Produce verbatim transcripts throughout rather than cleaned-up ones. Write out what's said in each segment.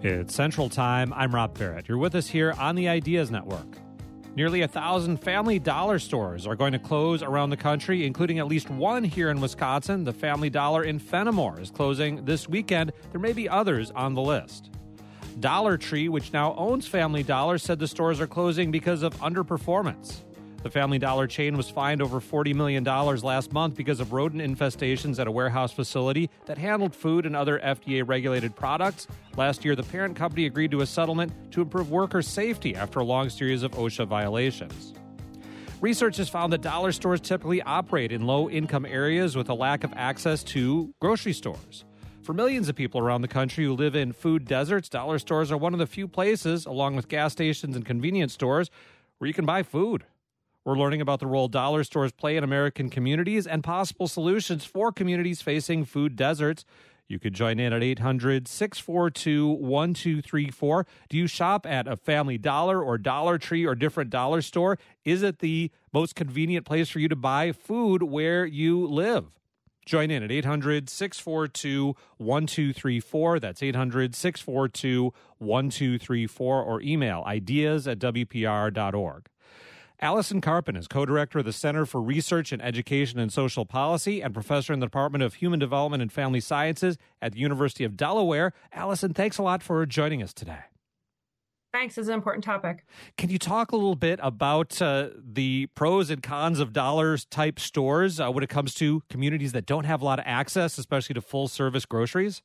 It's Central Time. I'm Rob Barrett. You're with us here on the Ideas Network. Nearly a thousand Family Dollar stores are going to close around the country, including at least one here in Wisconsin. The Family Dollar in Fenimore is closing this weekend. There may be others on the list. Dollar Tree, which now owns Family Dollar, said the stores are closing because of underperformance. The Family Dollar chain was fined over forty million dollars last month because of rodent infestations at a warehouse facility that handled food and other F D A-regulated products. Last year, the parent company agreed to a settlement to improve worker safety after a long series of OSHA violations. Research has found that dollar stores typically operate in low-income areas with a lack of access to grocery stores. For millions of people around the country who live in food deserts, dollar stores are one of the few places, along with gas stations and convenience stores, where you can buy food. We're learning about the role dollar stores play in American communities and possible solutions for communities facing food deserts. You could join in at eight hundred, six four two, one two three four. Do you shop at a Family Dollar or Dollar Tree or different dollar store? Is it the most convenient place for you to buy food where you live? Join in at eight hundred, six four two, one two three four. That's eight hundred, six four two, one two three four, or email ideas at w p r dot org. Allison Karpin is co-director of the Center for Research in Education and Social Policy and professor in the Department of Human Development and Family Sciences at the University of Delaware. Allison, thanks a lot for joining us today. Thanks. It's an important topic. Can you talk a little bit about uh, the pros and cons of dollars-type stores uh, when it comes to communities that don't have a lot of access, especially to full-service groceries?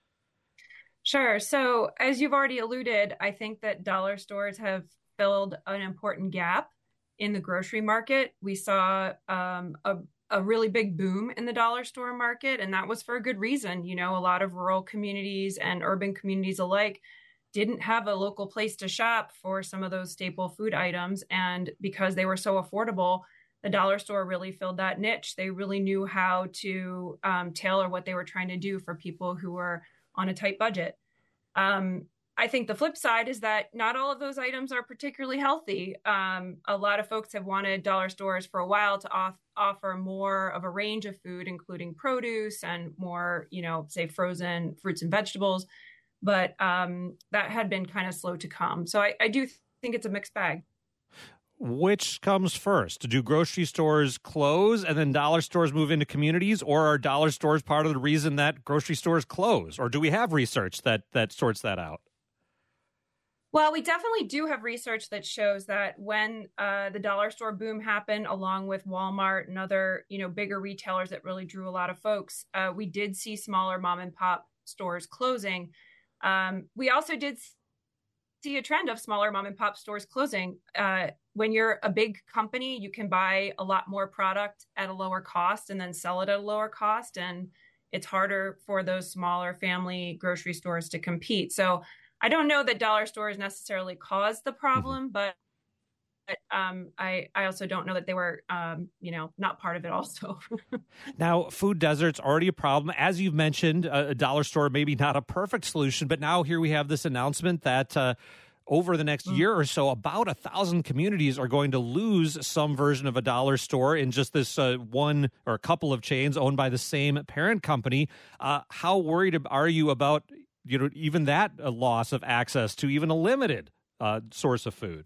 Sure. So as you've already alluded, I think that dollar stores have filled an important gap in the grocery market. We saw um, a, a really big boom in the dollar store market, and that was for a good reason. You know, a lot of rural communities and urban communities alike didn't have a local place to shop for some of those staple food items. And because they were so affordable, the dollar store really filled that niche. They really knew how to um, tailor what they were trying to do for people who were on a tight budget. Um, I think the flip side is that not all of those items are particularly healthy. Um, a lot of folks have wanted dollar stores for a while to off- offer more of a range of food, including produce and more, you know, say frozen fruits and vegetables. But um, that had been kind of slow to come. So I, I do th- think it's a mixed bag. Which comes first? Do grocery stores close and then dollar stores move into communities, or are dollar stores part of the reason that grocery stores close? Or do we have research that that sorts that out? Well, we definitely do have research that shows that when uh, the dollar store boom happened, along with Walmart and other, you know, bigger retailers that really drew a lot of folks, uh, we did see smaller mom and pop stores closing. Um, we also did see a trend of smaller mom and pop stores closing. Uh, when you're a big company, you can buy a lot more product at a lower cost and then sell it at a lower cost. And it's harder for those smaller family grocery stores to compete. So I don't know that dollar stores necessarily caused the problem, mm-hmm. but But um, I, I also don't know that they were, um, you know, not part of it also. Now, food deserts already a problem. As you've mentioned, a dollar store maybe not a perfect solution, but now here we have this announcement that uh, over the next mm-hmm. year or so, about a thousand communities are going to lose some version of a dollar store in just this uh, one or a couple of chains owned by the same parent company. Uh, how worried are you about, you know, even that uh, loss of access to even a limited uh, source of food?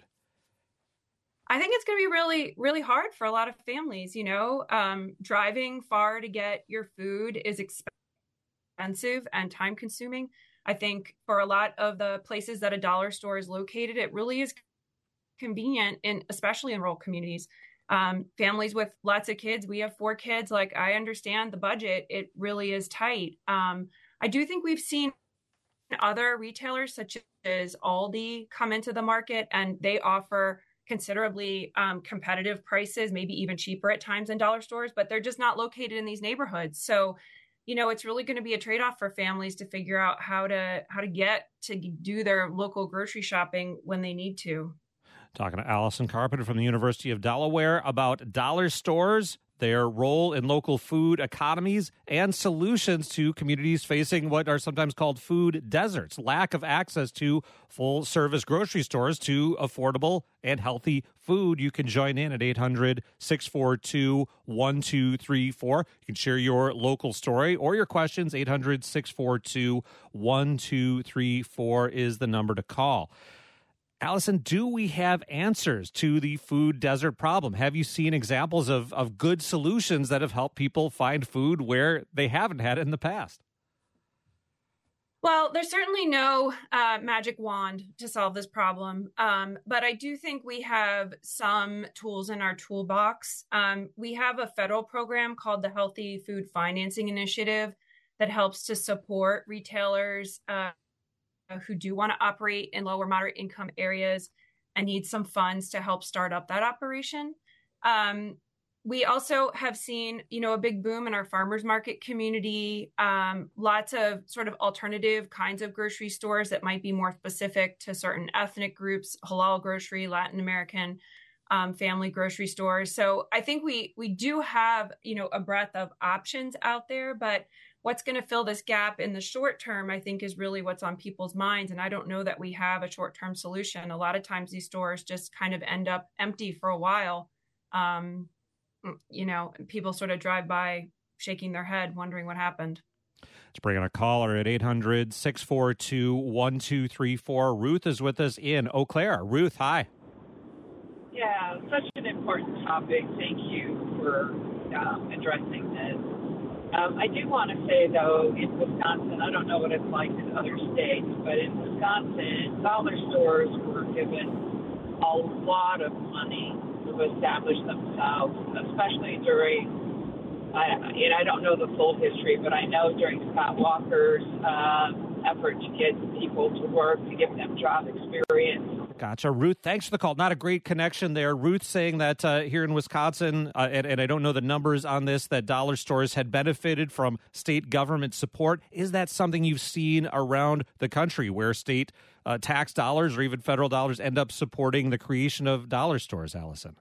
I think it's going to be really, really hard for a lot of families. You know, um, driving far to get your food is expensive and time consuming. I think for a lot of the places that a dollar store is located, it really is convenient, in especially in rural communities. Um, families with lots of kids, we have four kids. Like, I understand the budget. It really is tight. Um, I do think we've seen other retailers such as Aldi come into the market, and they offer considerably um, competitive prices, maybe even cheaper at times than dollar stores, but they're just not located in these neighborhoods. So, you know, it's really going to be a trade-off for families to figure out how to how to get to do their local grocery shopping when they need to. Talking to Allison Karpin from the University of Delaware about dollar stores their role in local food economies, and solutions to communities facing what are sometimes called food deserts, lack of access to full-service grocery stores to affordable and healthy food. You can join in at eight hundred, six four two, one two three four. You can share your local story or your questions. eight hundred, six four two, one two three four is the number to call. Allison, do we have answers to the food desert problem? Have you seen examples of, of good solutions that have helped people find food where they haven't had it in the past? Well, there's certainly no uh, magic wand to solve this problem, um, but I do think we have some tools in our toolbox. Um, we have a federal program called the Healthy Food Financing Initiative that helps to support retailers uh, who do want to operate in lower moderate income areas and need some funds to help start up that operation. Um, we also have seen, you know, a big boom in our farmers market community, um, lots of sort of alternative kinds of grocery stores that might be more specific to certain ethnic groups, halal grocery, Latin American um, family grocery stores. So I think we we do have, you know, a breadth of options out there, but what's going to fill this gap in the short term, I think, is really what's on people's minds. And I don't know that we have a short-term solution. A lot of times these stores just kind of end up empty for a while. Um, you know, people sort of drive by shaking their head, wondering what happened. Let's bring in a caller at eight hundred, six four two, one two three four. Ruth is with us in Eau Claire. Ruth, hi. Yeah, such an important topic. Thank you for um, addressing this. Um, I do want to say, though, in Wisconsin, I don't know what it's like in other states, but in Wisconsin, dollar stores were given a lot of money to establish themselves, especially during, I, and I don't know the full history, but I know during Scott Walker's um, effort to get people to work, to give them job experience. Gotcha. Ruth, thanks for the call. Not a great connection there. Ruth saying that uh, here in Wisconsin, uh, and, and I don't know the numbers on this, that dollar stores had benefited from state government support. Is that something you've seen around the country where state uh, tax dollars or even federal dollars end up supporting the creation of dollar stores, Allison?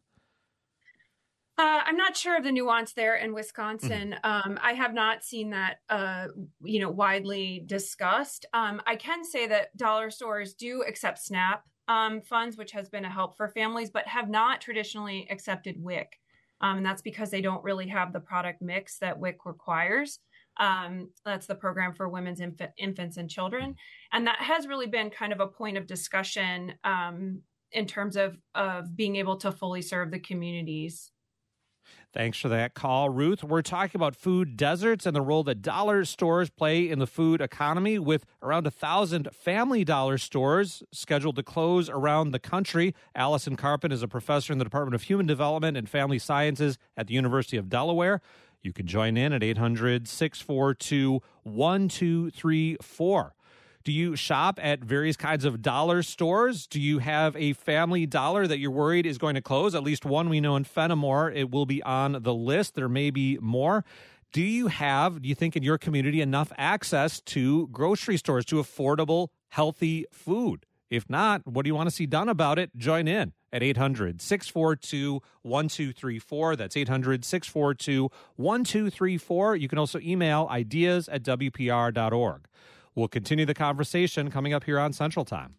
Uh, I'm not sure of the nuance there in Wisconsin. Mm-hmm. Um, I have not seen that, uh, you know, widely discussed. Um, I can say that dollar stores do accept SNAP um, funds, which has been a help for families, but have not traditionally accepted W I C. Um, and that's because they don't really have the product mix that W I C requires. Um, that's the program for women's inf- infants and children. And that has really been kind of a point of discussion um, in terms of, of being able to fully serve the communities. Thanks for that call, Ruth. We're talking about food deserts and the role that dollar stores play in the food economy, with around a thousand family dollar stores scheduled to close around the country. Allison Karpen is a professor in the Department of Human Development and Family Sciences at the University of Delaware. You can join in at eight hundred, six four two, one two three four. Do you shop at various kinds of dollar stores? Do you have a family dollar that you're worried is going to close? At least one we know in Fenimore. It will be on the list. There may be more. Do you have, do you think in your community, enough access to grocery stores, to affordable, healthy food? If not, what do you want to see done about it? Join in at eight hundred, six four two, one two three four. That's eight hundred, six four two, one two three four. You can also email ideas at w p r dot org. We'll continue the conversation coming up here on Central Time.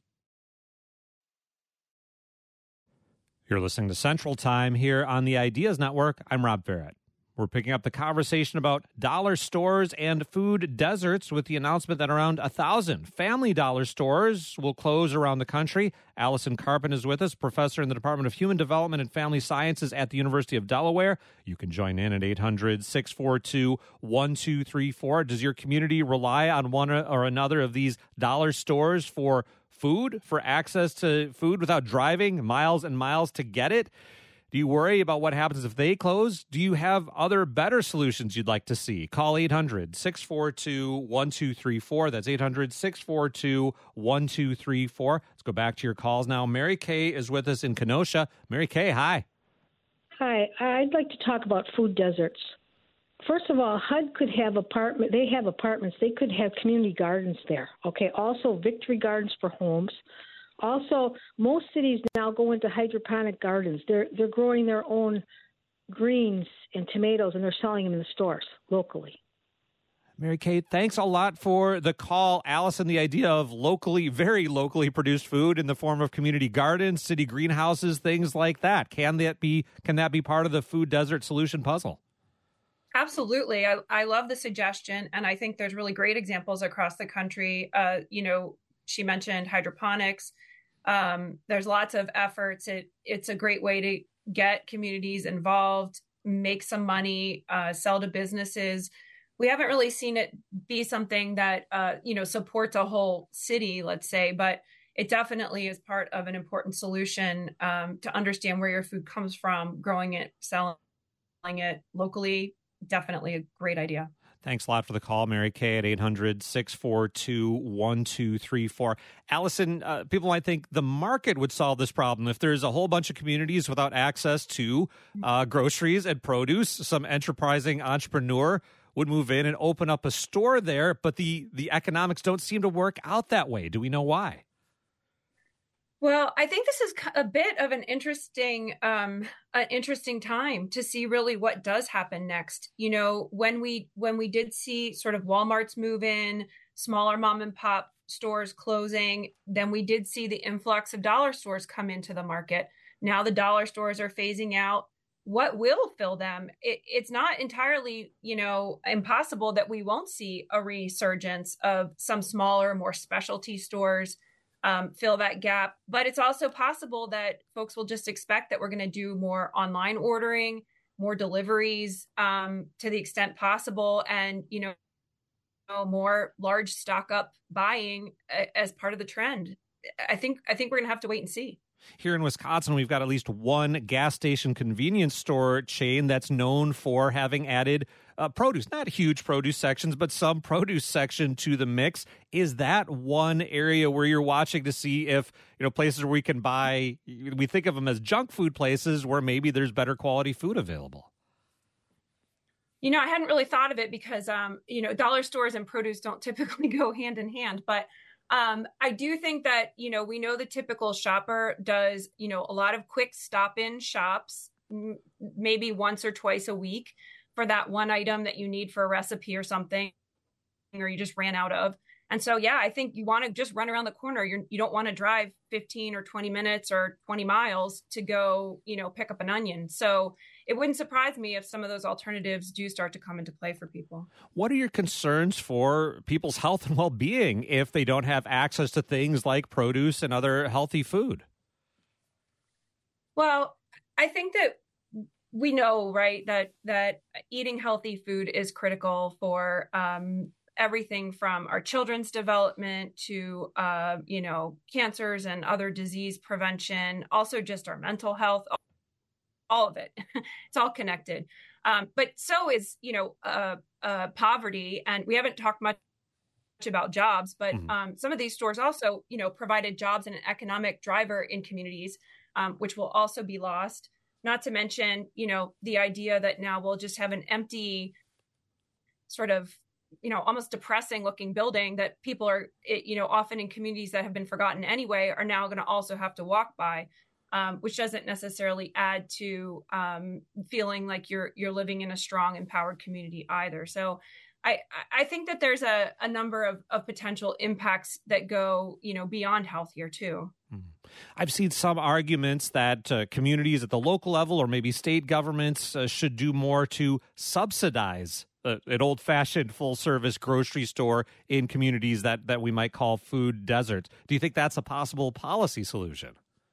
You're listening to Central Time here on the Ideas Network. I'm Rob Barrett. We're picking up the conversation about dollar stores and food deserts with the announcement that around a thousand family dollar stores will close around the country. Allison Karpen is with us, professor in the Department of Human Development and Family Sciences at the University of Delaware. You can join in at eight hundred, six four two, one two three four. Does your community rely on one or another of these dollar stores for food, for access to food without driving miles and miles to get it? Do you worry about what happens if they close? Do you have other better solutions you'd like to see? Call eight hundred, six four two, one two three four. That's eight hundred, six four two, one two three four. Let's go back to your calls now. Mary Kay is with us in Kenosha. Mary Kay, hi. Hi. I'd like to talk about food deserts. First of all, H U D could have apartment. They have apartments. They could have community gardens there. Okay. Also, victory gardens for homes. Also, most cities now go into hydroponic gardens. They're they're growing their own greens and tomatoes, and they're selling them in the stores locally. Mary Kate, thanks a lot for the call. Allison, the idea of locally, very locally produced food in the form of community gardens, city greenhouses, things like that. Can that be, can that be part of the food desert solution puzzle? Absolutely. I, I love the suggestion. And I think there's really great examples across the country. Uh, you know, she mentioned hydroponics. Um, there's lots of efforts. It, it's a great way to get communities involved, make some money, uh, sell to businesses. We haven't really seen it be something that, uh, you know, supports a whole city, let's say, but it definitely is part of an important solution um, to understand where your food comes from, growing it, selling it locally. Definitely a great idea. Thanks a lot for the call, Mary Kay, at eight hundred, six four two, one two three four. Allison, uh, people might think the market would solve this problem. If there's a whole bunch of communities without access to uh, groceries and produce, some enterprising entrepreneur would move in and open up a store there, but the, the economics don't seem to work out that way. Do we know why? Well, I think this is a bit of an interesting, um, an interesting time to see really what does happen next. You know, when we when we did see sort of Walmart's move in, smaller mom and pop stores closing, then we did see the influx of dollar stores come into the market. Now the dollar stores are phasing out. What will fill them? It, it's not entirely, you know, impossible that we won't see a resurgence of some smaller, more specialty stores um, fill that gap. But it's also possible that folks will just expect that we're going to do more online ordering, more deliveries um, to the extent possible, and, you know, more large stock up buying as part of the trend. I think I think we're going to have to wait and see. Here in Wisconsin, we've got at least one gas station convenience store chain that's known for having added uh, produce, not huge produce sections, but some produce section to the mix. Is that one area where you're watching to see if, you know, places where we can buy, we think of them as junk food places where maybe there's better quality food available? You know, I hadn't really thought of it because, um, you know, dollar stores and produce don't typically go hand in hand, but Um, I do think that, you know, we know the typical shopper does, you know, a lot of quick stop-in shops, m- maybe once or twice a week for that one item that you need for a recipe or something, or you just ran out of. And so, yeah, I think you want to just run around the corner. You're, you don't want to drive fifteen or twenty minutes or twenty miles to go, you know, pick up an onion. So it wouldn't surprise me if some of those alternatives do start to come into play for people. What are your concerns for people's health and well-being if they don't have access to things like produce and other healthy food? Well, I think that we know, right, that that eating healthy food is critical for um, everything from our children's development to, uh, you know, cancers and other disease prevention, also just our mental health, all of it. It's all connected. Um, but so is, you know, uh, uh, poverty. And we haven't talked much about jobs, but mm-hmm. um, some of these stores also, you know, provided jobs and an economic driver in communities, um, which will also be lost. Not to mention, you know, the idea that now we'll just have an empty sort of, you know, almost depressing looking building that people are, you know, often in communities that have been forgotten anyway, are now going to also have to walk by, um, which doesn't necessarily add to um, feeling like you're you're living in a strong, empowered community either. So I, I think that there's a, a number of, of potential impacts that go, you know, beyond health here too. I've seen some arguments that uh, communities at the local level or maybe state governments uh, should do more to subsidize uh, an old-fashioned full-service grocery store in communities that, that we might call food deserts. Do you think that's a possible policy solution?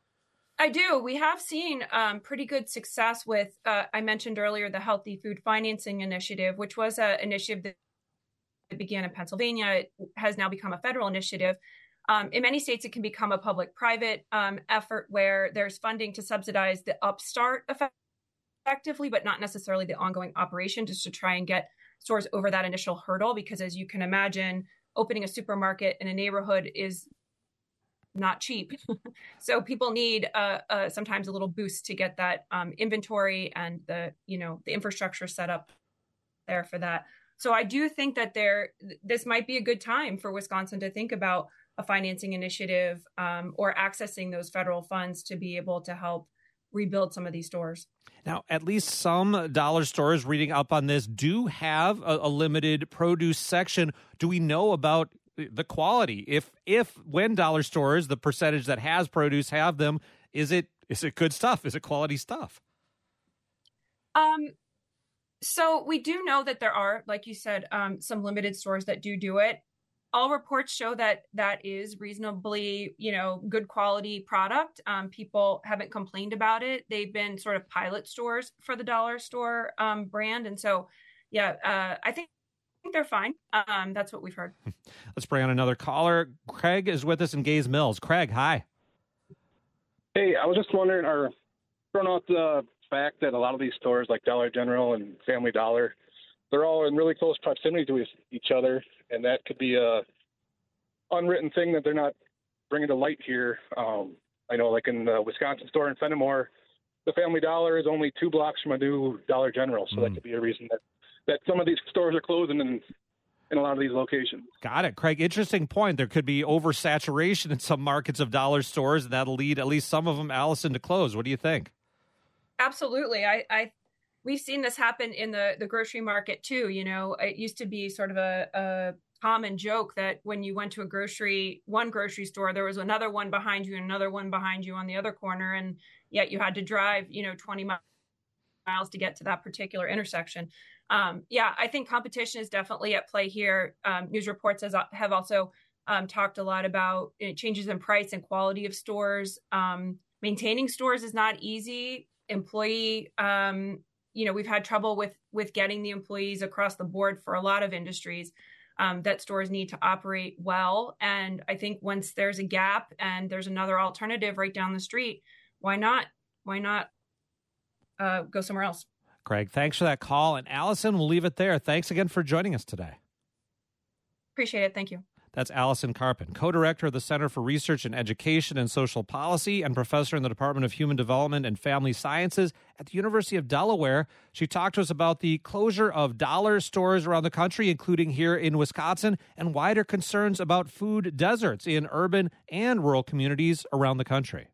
I do. We have seen um, pretty good success with, uh, I mentioned earlier, the Healthy Food Financing Initiative, which was an initiative that began in Pennsylvania. It has now become a federal initiative. Um, in many states, it can become a public-private um, effort where there's funding to subsidize the upstart effectively, but not necessarily the ongoing operation, just to try and get stores over that initial hurdle. Because as you can imagine, opening a supermarket in a neighborhood is not cheap. So people need uh, uh, sometimes a little boost to get that um, inventory and the, you know, the infrastructure set up there for that. So I do think that there, this might be a good time for Wisconsin to think about a financing initiative um, or accessing those federal funds to be able to help rebuild some of these stores. Now, at least some dollar stores, reading up on this, do have a, a limited produce section. Do we know about the quality? If, if when dollar stores, the percentage that has produce have them, is it is it good stuff? Is it quality stuff? Um, so we do know that there are, like you said, um, some limited stores that do do it. All reports show that that is reasonably, you know, good quality product. Um, people haven't complained about it. They've been sort of pilot stores for the dollar store um, brand. And so, yeah, uh, I think they're fine. Um, that's what we've heard. Let's bring on another caller. Craig is with us in Gays Mills. Craig, hi. Hey, I was just wondering, or throwing out the fact that a lot of these stores like Dollar General and Family Dollar, they're all in really close proximity to each other, and that could be a unwritten thing that they're not bringing to light here. Um, I know, like in the Wisconsin store in Fenimore, the Family Dollar is only two blocks from a new Dollar General, so mm. that could be a reason that, that some of these stores are closing in, in a lot of these locations. Got it, Craig. Interesting point. There could be oversaturation in some markets of dollar stores, and that'll lead at least some of them, Allison, to close. What do you think? Absolutely. I, I We've seen this happen in the, the grocery market too. You know, it used to be sort of a, a common joke that when you went to a grocery, one grocery store, there was another one behind you and another one behind you on the other corner. And yet you had to drive, you know, twenty miles to get to that particular intersection. Um, yeah, I think competition is definitely at play here. Um, news reports has, have also um, talked a lot about you know, changes in price and quality of stores. Um, maintaining stores is not easy. Employee, um, you know, we've had trouble with with getting the employees across the board for a lot of industries um, that stores need to operate well. And I think once there's a gap and there's another alternative right down the street, why not? Why not uh, go somewhere else? Craig, thanks for that call. And Allison, we'll leave it there. Thanks again for joining us today. Appreciate it. Thank you. That's Allison Carpin, co-director of the Center for Research in Education and Social Policy and professor in the Department of Human Development and Family Sciences at the University of Delaware. She talked to us about the closure of dollar stores around the country, including here in Wisconsin, and wider concerns about food deserts in urban and rural communities around the country.